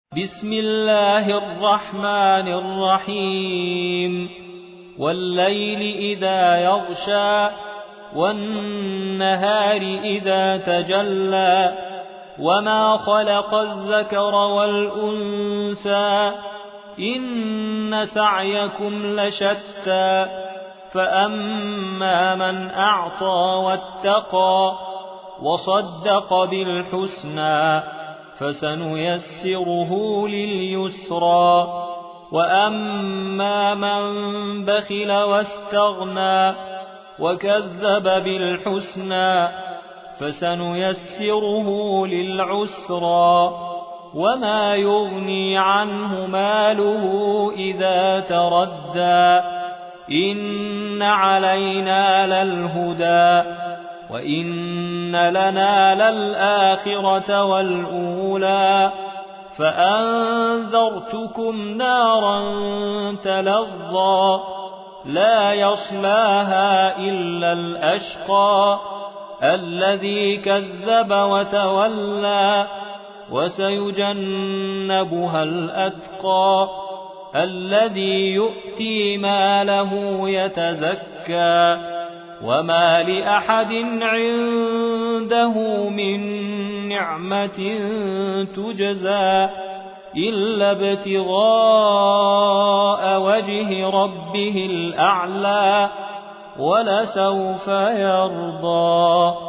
بسم الله الرحمن الرحيم والليل إذا يغشى والنهار إذا تجلى وما خلق الذكر والأنثى إن سعيكم لشتى فأما من أعطى واتقى وصدق بالحسنى فسنيسره لليسرى وأما من بخل واستغنى وكذب بالحسنى فسنيسره للعسرى وما يغني عنه ماله إذا تردى إن علينا للهدى وإن لنا للآخرة والأولى فأنذرتكم نارا تلظى لا يصلاها إلا الأشقى الذي كذب وتولى وسيجنبها الأتقى الذي يؤتي ماله يتزكى وما لأحد عنده من نعمة تجزى إلا ابتغاء وجه ربه الأعلى ولسوف يرضى.